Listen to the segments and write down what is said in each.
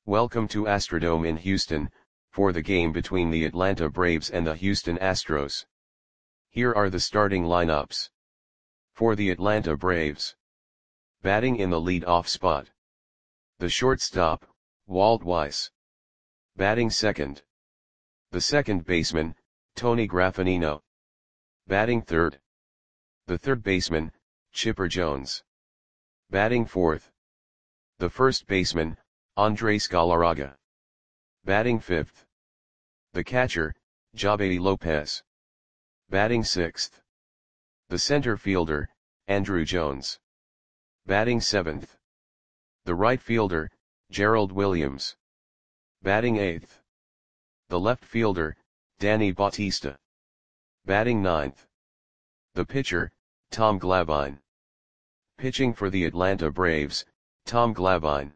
Welcome to Astrodome in Houston, for the game between the Atlanta Braves and the Houston Astros. Here are the starting lineups. For the Atlanta Braves. Batting in the lead-off spot. The shortstop, Walt Weiss. Batting second. The second baseman, Tony Graffagnino. Batting third. The third baseman, Chipper Jones. Batting fourth. The first baseman, Andres Galarraga. Batting fifth. The catcher, Javy Lopez. Batting sixth. The center fielder, Andruw Jones. Batting seventh. The right fielder, Gerald Williams. Batting eighth. The left fielder, Danny Bautista. Batting ninth. The pitcher, Tom Glavine. Pitching for the Atlanta Braves, Tom Glavine.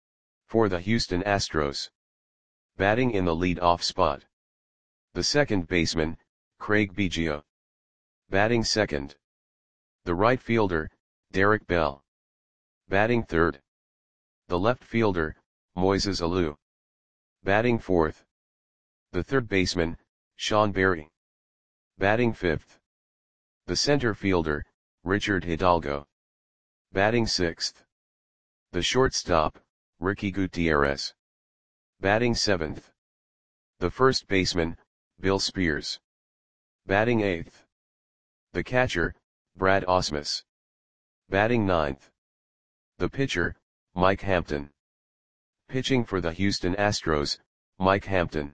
For the Houston Astros. Batting in the lead-off spot. The second baseman, Craig Biggio. Batting second. The right fielder, Derek Bell. Batting third. The left fielder, Moises Alou. Batting fourth. The third baseman, Sean Berry. Batting fifth. The center fielder, Richard Hidalgo. Batting sixth. The shortstop, Ricky Gutierrez. Batting seventh. The first baseman, Bill Spears. Batting eighth. The catcher, Brad Ausmus. Batting ninth. The pitcher, Mike Hampton. Pitching for the Houston Astros, Mike Hampton.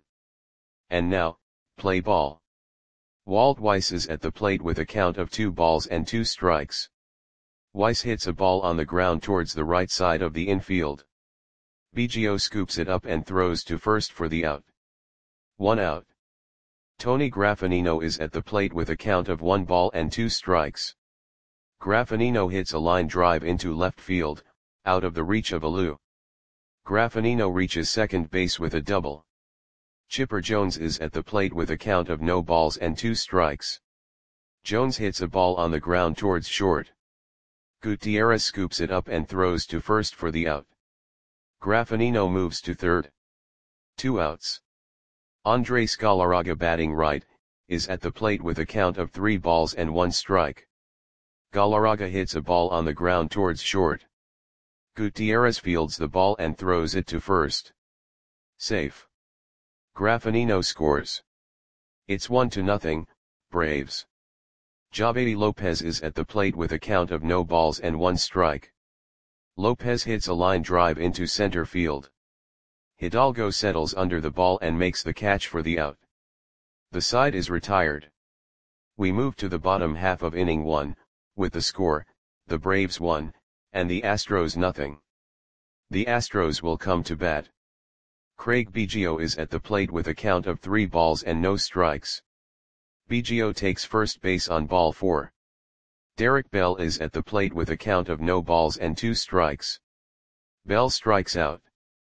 And now, play ball. Walt Weiss is at the plate with a count of 2 balls and 2 strikes. Weiss hits a ball on the ground towards the right side of the infield. Biggio scoops it up and throws to first for the out. 1 out. Tony Graffagnino is at the plate with a count of 1 ball and 2 strikes. Graffagnino hits a line drive into left field, out of the reach of Alou. Graffagnino reaches second base with a double. Chipper Jones is at the plate with a count of 0 balls and 2 strikes. Jones hits a ball on the ground towards short. Gutierrez scoops it up and throws to first for the out. Graffagnino moves to third. 2 outs. Andres Galarraga, batting right, is at the plate with a count of 3 balls and 1 strike. Galarraga hits a ball on the ground towards short. Gutierrez fields the ball and throws it to first. Safe. Graffagnino scores. It's 1-0, Braves. Javy Lopez is at the plate with a count of 0 balls and 1 strike. Lopez hits a line drive into center field. Hidalgo settles under the ball and makes the catch for the out. The side is retired. We move to the bottom half of inning 1, with the score, the Braves 1, and the Astros 0. The Astros will come to bat. Craig Biggio is at the plate with a count of 3 balls and no strikes. Biggio takes first base on ball 4. Derek Bell is at the plate with a count of 0 balls and 2 strikes. Bell strikes out.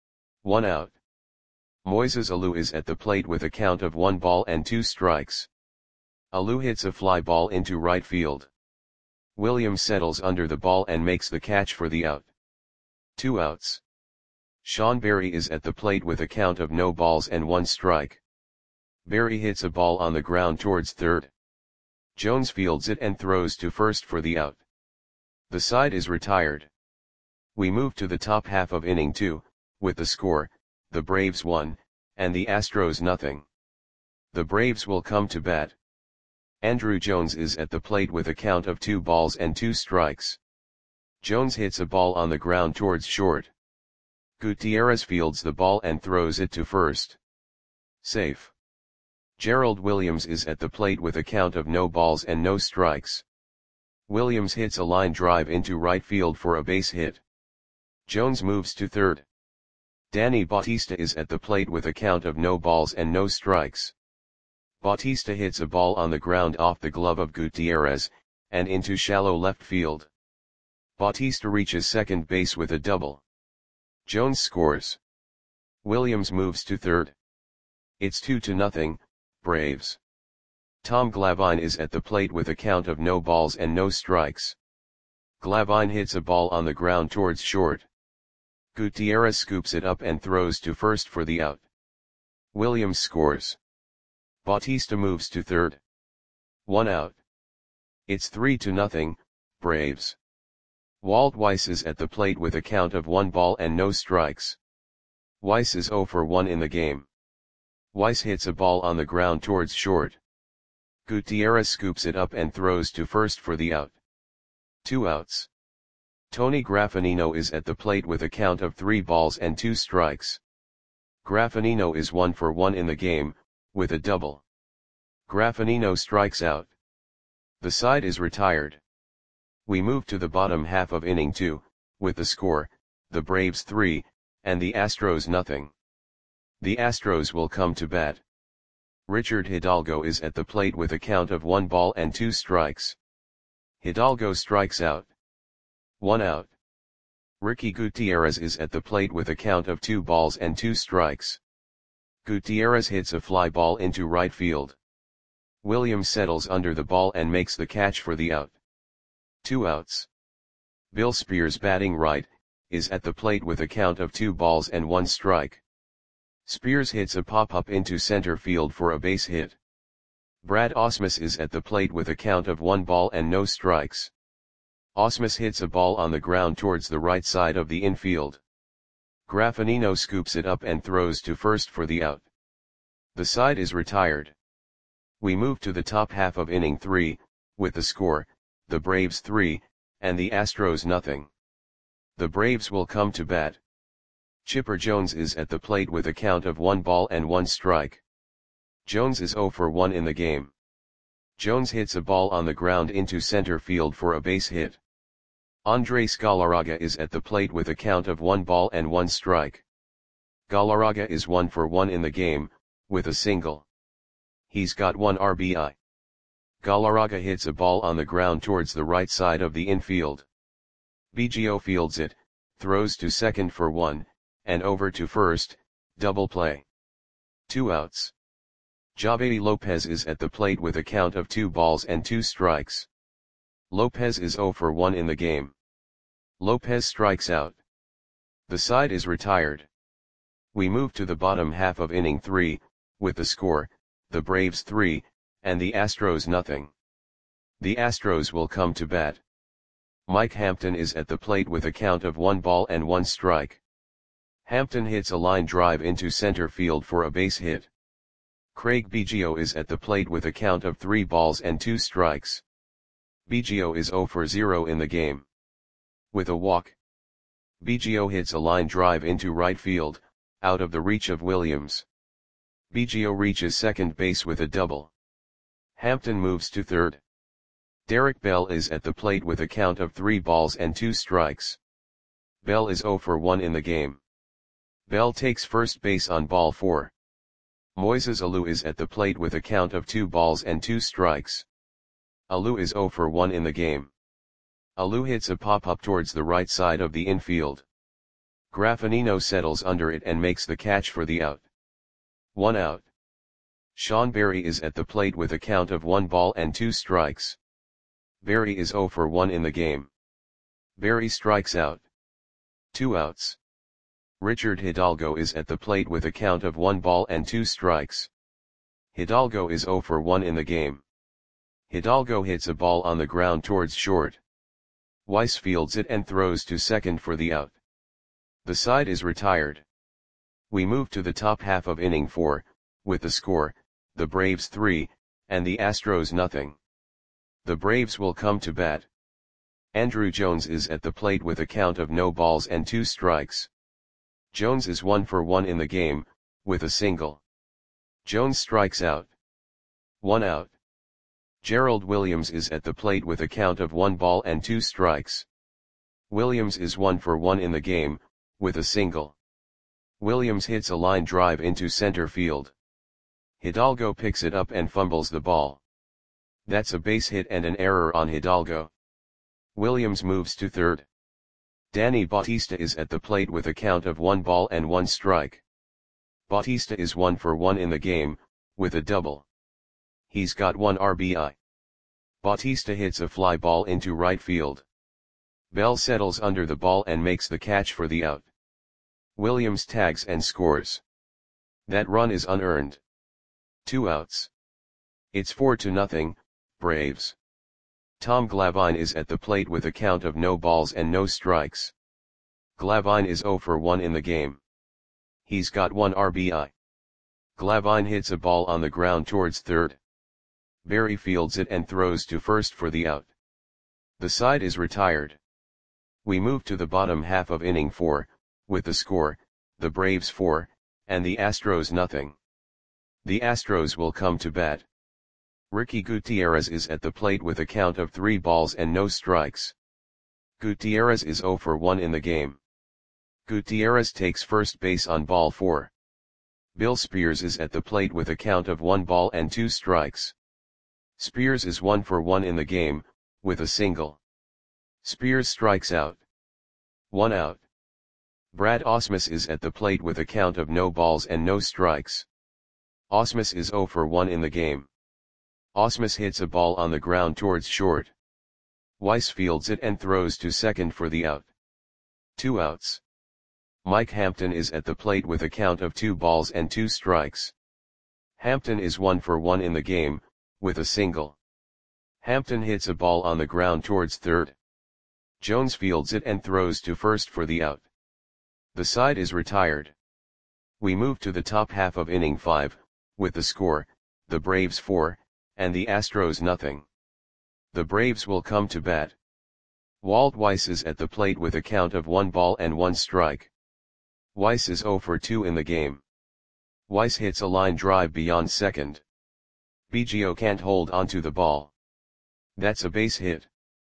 1 out. Moises Alou is at the plate with a count of 1 ball and 2 strikes. Alou hits a fly ball into right field. Williams settles under the ball and makes the catch for the out. 2 outs. Sean Berry is at the plate with a count of 0 balls and 1 strike. Berry hits a ball on the ground towards third. Jones fields it and throws to first for the out. The side is retired. We move to the top half of inning 2, with the score, the Braves 1, and the Astros 0. The Braves will come to bat. Andruw Jones is at the plate with a count of 2 balls and 2 strikes. Jones hits a ball on the ground towards short. Gutierrez fields the ball and throws it to first. Safe. Gerald Williams is at the plate with a count of 0 balls and 0 strikes. Williams hits a line drive into right field for a base hit. Jones moves to third. Danny Bautista is at the plate with a count of 0 balls and 0 strikes. Bautista hits a ball on the ground off the glove of Gutierrez, and into shallow left field. Bautista reaches second base with a double. Jones scores. Williams moves to third. It's 2-0, Braves. Tom Glavine is at the plate with a count of 0 balls and 0 strikes. Glavine hits a ball on the ground towards short. Gutierrez scoops it up and throws to first for the out. Williams scores. Bautista moves to third. 1 out. It's 3-0, Braves. Walt Weiss is at the plate with a count of 1 ball and no strikes. Weiss is 0 for 1 in the game. Weiss hits a ball on the ground towards short. Gutierrez scoops it up and throws to first for the out. 2 outs. Tony Graffinino is at the plate with a count of 3 balls and 2 strikes. Graffinino is 1 for 1 in the game, with a double. Graffinino strikes out. The side is retired. We move to the bottom half of inning 2, with the score, the Braves 3, and the Astros nothing. The Astros will come to bat. Richard Hidalgo is at the plate with a count of 1 ball and 2 strikes. Hidalgo strikes out. 1 out. Ricky Gutierrez is at the plate with a count of 2 balls and 2 strikes. Gutierrez hits a fly ball into right field. Williams settles under the ball and makes the catch for the out. 2 outs. Bill Spears, batting right, is at the plate with a count of 2 balls and 1 strike. Spears hits a pop-up into center field for a base hit. Brad Ausmus is at the plate with a count of 1 ball and no strikes. Ausmus hits a ball on the ground towards the right side of the infield. Graffinino scoops it up and throws to first for the out. The side is retired. We move to the top half of inning 3, with the score, the Braves 3, and the Astros nothing. The Braves will come to bat. Chipper Jones is at the plate with a count of 1 ball and 1 strike. Jones is 0 for 1 in the game. Jones hits a ball on the ground into center field for a base hit. Andres Galarraga is at the plate with a count of 1 ball and 1 strike. Galarraga is 1 for 1 in the game, with a single. He's got 1 RBI. Galarraga hits a ball on the ground towards the right side of the infield. Biggio fields it, throws to second for 1, and over to first, double play. 2 outs. Javier Lopez is at the plate with a count of 2 balls and 2 strikes. Lopez is 0 for 1 in the game. Lopez strikes out. The side is retired. We move to the bottom half of inning 3, with the score, the Braves 3, and the Astros nothing. The Astros will come to bat. Mike Hampton is at the plate with a count of 1 ball and 1 strike. Hampton hits a line drive into center field for a base hit. Craig Biggio is at the plate with a count of 3 balls and 2 strikes. Biggio is 0 for 0 in the game. With a walk. Biggio hits a line drive into right field, out of the reach of Williams. Biggio reaches second base with a double. Hampton moves to third. Derek Bell is at the plate with a count of 3 balls and 2 strikes. Bell is 0 for 1 in the game. Bell takes first base on ball 4. Moises Alou is at the plate with a count of 2 balls and 2 strikes. Alou is 0 for 1 in the game. Alou hits a pop-up towards the right side of the infield. Graffinino settles under it and makes the catch for the out. 1 out. Sean Berry is at the plate with a count of 1 ball and 2 strikes. Berry is 0 for 1 in the game. Berry strikes out. 2 outs. Richard Hidalgo is at the plate with a count of 1 ball and 2 strikes. Hidalgo is 0 for 1 in the game. Hidalgo hits a ball on the ground towards short. Weiss fields it and throws to second for the out. The side is retired. We move to the top half of inning 4, with the score, the Braves 3, and the Astros nothing. The Braves will come to bat. Andruw Jones is at the plate with a count of no balls and 2 strikes. Jones is 1 for 1 in the game, with a single. Jones strikes out. 1 out. Gerald Williams is at the plate with a count of 1 ball and 2 strikes. Williams is 1 for 1 in the game, with a single. Williams hits a line drive into center field. Hidalgo picks it up and fumbles the ball. That's a base hit and an error on Hidalgo. Williams moves to third. Danny Bautista is at the plate with a count of 1 ball and 1 strike. Bautista is 1 for 1 in the game, with a double. He's got 1 RBI. Bautista hits a fly ball into right field. Bell settles under the ball and makes the catch for the out. Williams tags and scores. That run is unearned. 2 outs. It's 4-0, Braves. Tom Glavine is at the plate with a count of no balls and no strikes. Glavine is 0 for 1 in the game. He's got 1 RBI. Glavine hits a ball on the ground towards third. Barry fields it and throws to first for the out. The side is retired. We move to the bottom half of inning 4, with the score, the Braves 4, and the Astros nothing. The Astros will come to bat. Ricky Gutierrez is at the plate with a count of 3 balls and no strikes. Gutierrez is 0 for 1 in the game. Gutierrez takes first base on ball 4. Bill Spears is at the plate with a count of 1 ball and 2 strikes. Spears is 1 for 1 in the game, with a single. Spears strikes out. 1 out. Brad Ausmus is at the plate with a count of no balls and no strikes. Ausmus is 0 for 1 in the game. Ausmus hits a ball on the ground towards short. Weiss fields it and throws to second for the out. 2 outs. Mike Hampton is at the plate with a count of 2 balls and 2 strikes. Hampton is 1 for 1 in the game, with a single. Hampton hits a ball on the ground towards third. Jones fields it and throws to first for the out. The side is retired. We move to the top half of inning 5, with the score, the Braves 4, and the Astros nothing. The Braves will come to bat. Walt Weiss is at the plate with a count of 1 ball and 1 strike. Weiss is 0 for 2 in the game. Weiss hits a line drive beyond second. Biggio can't hold onto the ball. That's a base hit.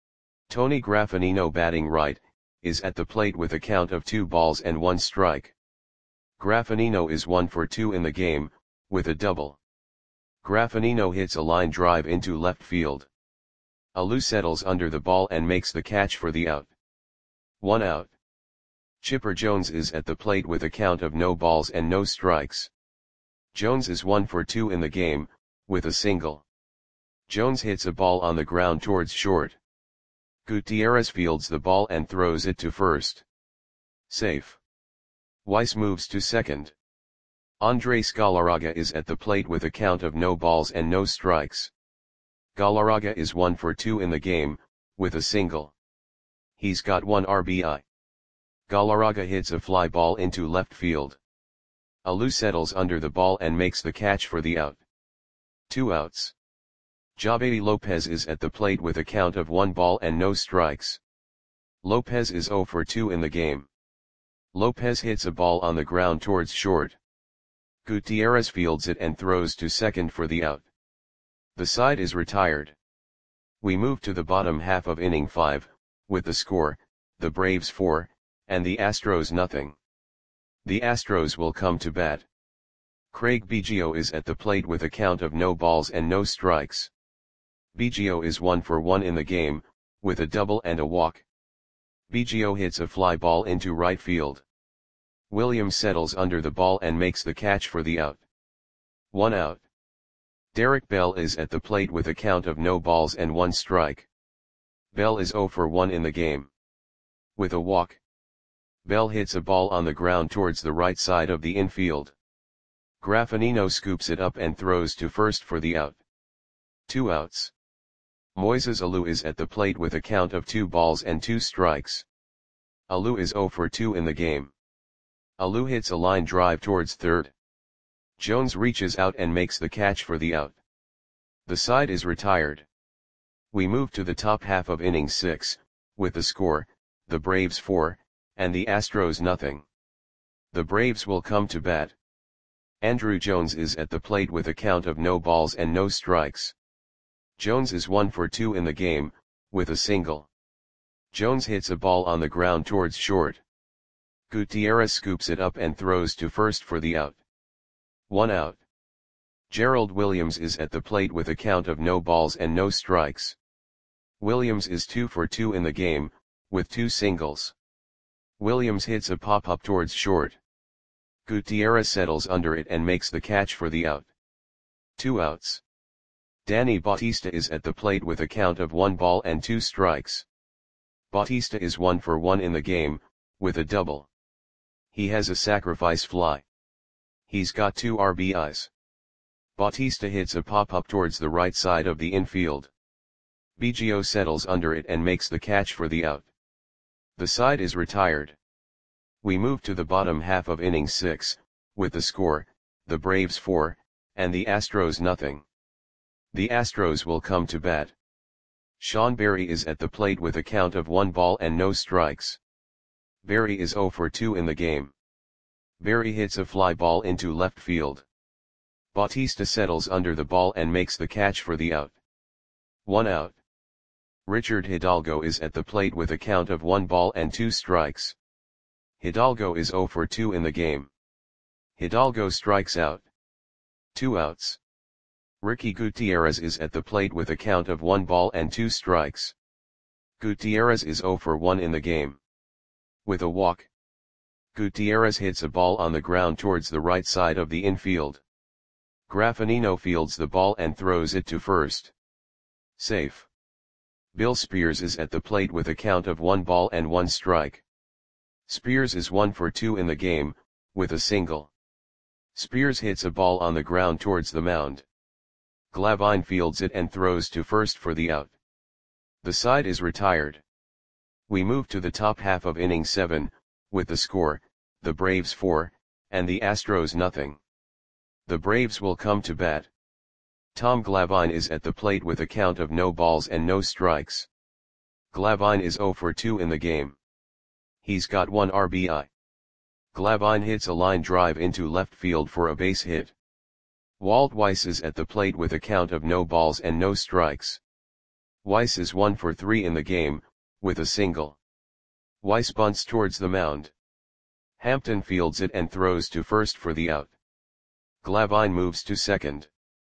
Tony Graffanino, batting right, is at the plate with a count of 2 balls and 1 strike. Graffanino is 1 for 2 in the game, with a double. Graffanino hits a line drive into left field. Alou settles under the ball and makes the catch for the out. 1 out. Chipper Jones is at the plate with a count of no balls and no strikes. Jones is 1 for 2 in the game, with a single. Jones hits a ball on the ground towards short. Gutierrez fields the ball and throws it to first. Safe. Weiss moves to second. Andres Galarraga is at the plate with a count of no balls and no strikes. Galarraga is 1 for 2 in the game, with a single. He's got 1 RBI. Galarraga hits a fly ball into left field. Alou settles under the ball and makes the catch for the out. 2 outs. Jabaty Lopez is at the plate with a count of 1 ball and no strikes. Lopez is 0 for 2 in the game. Lopez hits a ball on the ground towards short. Gutierrez fields it and throws to second for the out. The side is retired. We move to the bottom half of inning 5, with the score, the Braves 4, and the Astros nothing. The Astros will come to bat. Craig Biggio is at the plate with a count of no balls and no strikes. Biggio is 1 for 1 in the game, with a double and a walk. Biggio hits a fly ball into right field. Williams settles under the ball and makes the catch for the out. 1 out. Derek Bell is at the plate with a count of no balls and 1 strike. Bell is 0 for 1 in the game. With a walk. Bell hits a ball on the ground towards the right side of the infield. Graffanino scoops it up and throws to first for the out. 2 outs. Moises Alou is at the plate with a count of 2 balls and 2 strikes. Alou is 0 for 2 in the game. Alou hits a line drive towards third. Jones reaches out and makes the catch for the out. The side is retired. We move to the top half of inning 6, with the score, the Braves 4, and the Astros nothing. The Braves will come to bat. Andrew Jones is at the plate with a count of no balls and no strikes. Jones is 1 for 2 in the game, with a single. Jones hits a ball on the ground towards short. Gutierrez scoops it up and throws to first for the out. 1 out. Gerald Williams is at the plate with a count of no balls and no strikes. Williams is 2 for 2 in the game, with 2 singles. Williams hits a pop-up towards short. Gutierrez settles under it and makes the catch for the out. 2 outs. Danny Bautista is at the plate with a count of 1 ball and 2 strikes. Bautista is 1 for 1 in the game, with a double. He has a sacrifice fly. He's got 2 RBIs. Bautista hits a pop-up towards the right side of the infield. Biggio settles under it and makes the catch for the out. The side is retired. We move to the bottom half of inning 6, with the score, the Braves 4, and the Astros nothing. The Astros will come to bat. Sean Berry is at the plate with a count of 1 ball and no strikes. Berry is 0 for 2 in the game. Berry hits a fly ball into left field. Bautista settles under the ball and makes the catch for the out. 1 out. Richard Hidalgo is at the plate with a count of 1 ball and 2 strikes. Hidalgo is 0 for 2 in the game. Hidalgo strikes out. 2 outs. Ricky Gutierrez is at the plate with a count of 1 ball and 2 strikes. Gutierrez is 0 for 1 in the game. With a walk. Gutierrez hits a ball on the ground towards the right side of the infield. Graffinino fields the ball and throws it to first. Safe. Bill Spears is at the plate with a count of 1 ball and 1 strike. Spears is 1 for 2 in the game, with a single. Spears hits a ball on the ground towards the mound. Glavine fields it and throws to first for the out. The side is retired. We move to the top half of inning 7, with the score, the Braves 4, and the Astros nothing. The Braves will come to bat. Tom Glavine is at the plate with a count of no balls and no strikes. Glavine is 0 for 2 in the game. He's got 1 RBI. Glavine hits a line drive into left field for a base hit. Walt Weiss is at the plate with a count of no balls and no strikes. Weiss is 1 for 3 in the game, with a single. Weiss bunts towards the mound. Hampton fields it and throws to first for the out. Glavine moves to second.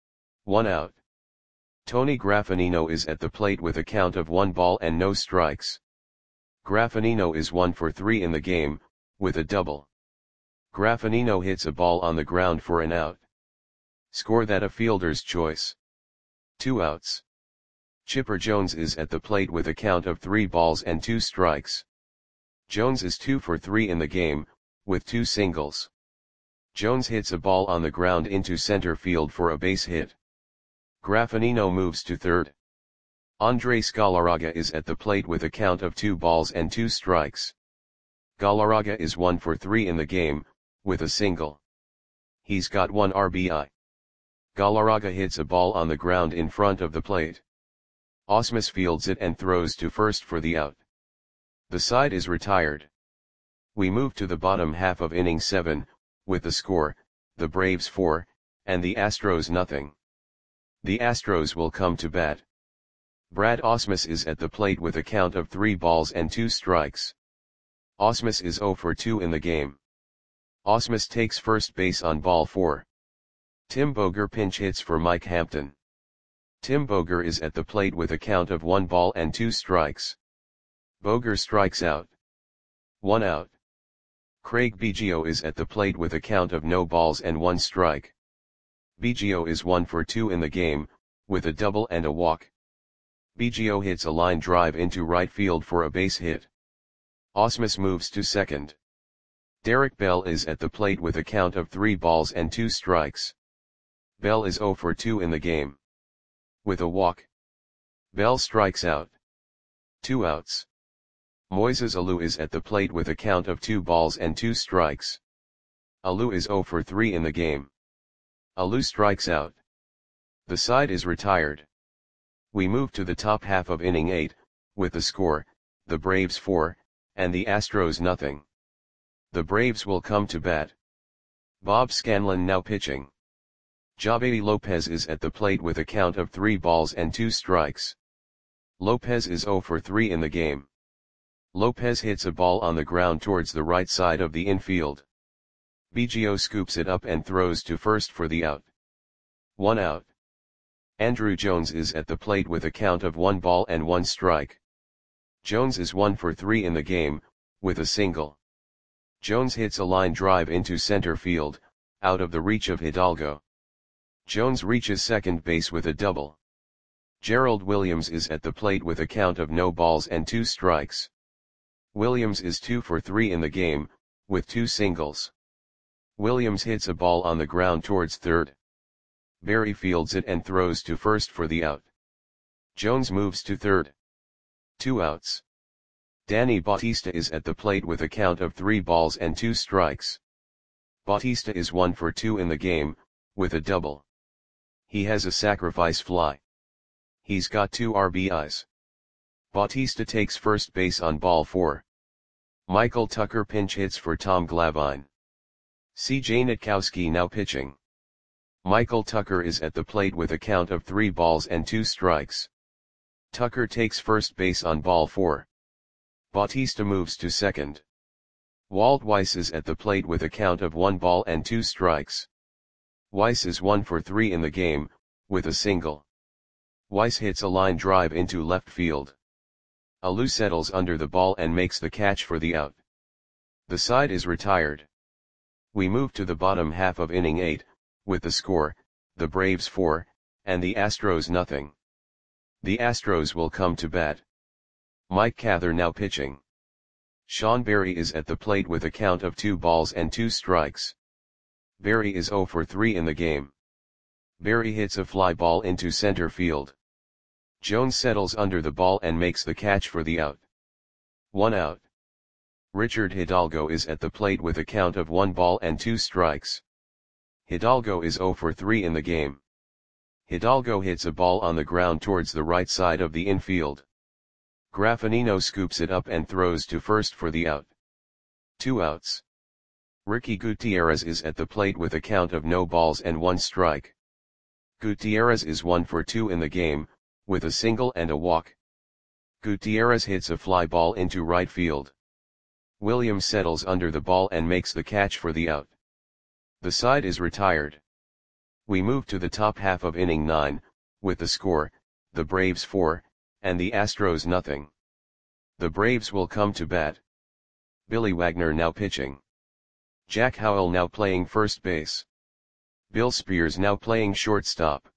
1 out. Tony Graffinino is at the plate with a count of 1 ball and no strikes. Graffinino is 1 for 3 in the game, with a double. Graffinino hits a ball on the ground for an out. Score that a fielder's choice. 2 outs. Chipper Jones is at the plate with a count of 3 balls and 2 strikes. Jones is 2 for 3 in the game, with 2 singles. Jones hits a ball on the ground into center field for a base hit. Graffinino moves to third. Andres Galarraga is at the plate with a count of 2 balls and 2 strikes. Galarraga is 1 for 3 in the game, with a single. He's got 1 RBI. Galarraga hits a ball on the ground in front of the plate. Ausmus fields it and throws to first for the out. The side is retired. We move to the bottom half of inning 7, with the score, the Braves 4, and the Astros nothing. The Astros will come to bat. Brad Ausmus is at the plate with a count of 3 balls and 2 strikes. Ausmus is 0 for 2 in the game. Ausmus takes first base on ball 4. Tim Boger pinch hits for Mike Hampton. Tim Boger is at the plate with a count of 1 ball and 2 strikes. Boger strikes out. 1 out. Craig Biggio is at the plate with a count of no balls and 1 strike. Biggio is 1 for 2 in the game, with a double and a walk. Biggio hits a line drive into right field for a base hit. Ausmus moves to second. Derek Bell is at the plate with a count of 3 balls and 2 strikes. Bell is 0 for 2 in the game. With a walk. Bell strikes out. 2 outs. Moises Alou is at the plate with a count of 2 balls and 2 strikes. Alou is 0 for 3 in the game. Alou strikes out. The side is retired. We move to the top half of inning 8, with the score, the Braves 4, and the Astros nothing. The Braves will come to bat. Bob Scanlon now pitching. Javy Lopez is at the plate with a count of 3 balls and 2 strikes. Lopez is 0 for 3 in the game. Lopez hits a ball on the ground towards the right side of the infield. Biggio scoops it up and throws to first for the out. 1 out. Andruw Jones is at the plate with a count of 1 ball and 1 strike. Jones is 1 for 3 in the game, with a single. Jones hits a line drive into center field, out of the reach of Hidalgo. Jones reaches second base with a double. Gerald Williams is at the plate with a count of no balls and 2 strikes. Williams is 2 for 3 in the game, with 2 singles. Williams hits a ball on the ground towards third. Berry fields it and throws to first for the out. Jones moves to third. 2 outs. Danny Bautista is at the plate with a count of 3 balls and 2 strikes. Bautista is 1 for 2 in the game, with a double. He has a sacrifice fly. He's got 2 RBIs. Bautista takes first base on ball 4. Michael Tucker pinch hits for Tom Glavine. C.J. Nitkowski now pitching. Michael Tucker is at the plate with a count of 3 balls and 2 strikes. Tucker takes first base on ball 4. Bautista moves to second. Walt Weiss is at the plate with a count of 1 ball and 2 strikes. Weiss is 1 for 3 in the game, with a single. Weiss hits a line drive into left field. Alou settles under the ball and makes the catch for the out. The side is retired. We move to the bottom half of inning 8, with the score, the Braves 4, and the Astros nothing. The Astros will come to bat. Mike Cather now pitching. Sean Berry is at the plate with a count of 2 balls and 2 strikes. Berry is 0 for 3 in the game. Berry hits a fly ball into center field. Jones settles under the ball and makes the catch for the out. 1 out. Richard Hidalgo is at the plate with a count of 1 ball and 2 strikes. Hidalgo is 0 for 3 in the game. Hidalgo hits a ball on the ground towards the right side of the infield. Graffinino scoops it up and throws to first for the out. 2 outs. Ricky Gutierrez is at the plate with a count of no balls and 1 strike. Gutierrez is 1 for 2 in the game, with a single and a walk. Gutierrez hits a fly ball into right field. Williams settles under the ball and makes the catch for the out. The side is retired. We move to the top half of inning 9, with the score, the Braves 4, and the Astros nothing. The Braves will come to bat. Billy Wagner now pitching. Jack Howell now playing first base. Bill Spears now playing shortstop.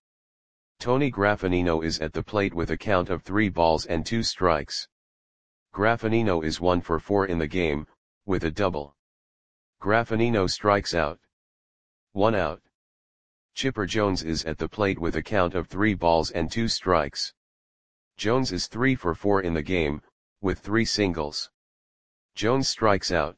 Tony Graffinino is at the plate with a count of 3 balls and 2 strikes. Graffinino is 1 for 4 in the game, with a double. Graffinino strikes out. 1 out. Chipper Jones is at the plate with a count of 3 balls and 2 strikes. Jones is 3 for 4 in the game, with 3 singles. Jones strikes out.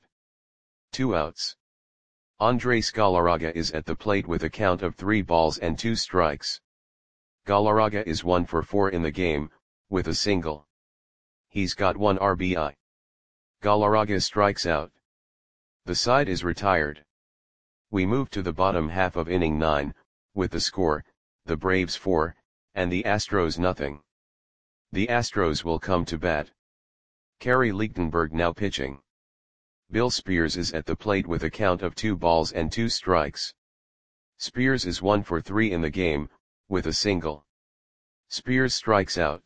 2 outs. Andres Galarraga is at the plate with a count of 3 balls and 2 strikes. Galarraga is 1 for 4 in the game, with a single. He's got 1 RBI. Galarraga strikes out. The side is retired. We move to the bottom half of inning 9, with the score, the Braves 4, and the Astros nothing. The Astros will come to bat. Kerry Lichtenberg now pitching. Bill Spears is at the plate with a count of 2 balls and 2 strikes. Spears is 1 for 3 in the game, with a single. Spears strikes out.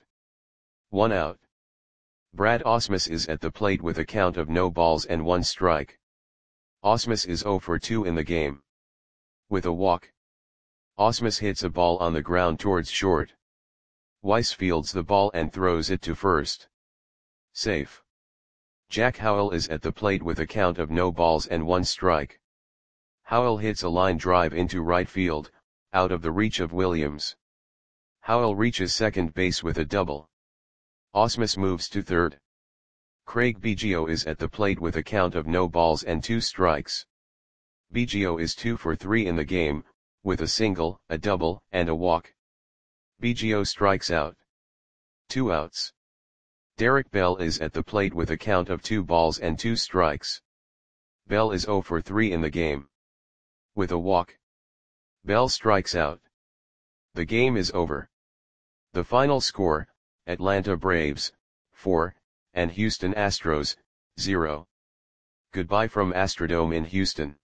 1 out. Brad Ausmus is at the plate with a count of no balls and 1 strike. Ausmus is 0 for 2 in the game. With a walk. Ausmus hits a ball on the ground towards short. Weiss fields the ball and throws it to first. Safe. Jack Howell is at the plate with a count of no balls and 1 strike. Howell hits a line drive into right field, out of the reach of Williams. Howell reaches second base with a double. Ausmus moves to third. Craig Biggio is at the plate with a count of no balls and 2 strikes. Biggio is 2 for 3 in the game, with a single, a double, and a walk. Biggio strikes out. 2 outs. Derek Bell is at the plate with a count of 2 balls and 2 strikes. Bell is 0 for 3 in the game. With a walk. Bell strikes out. The game is over. The final score, Atlanta Braves, 4, and Houston Astros, 0. Goodbye from Astrodome in Houston.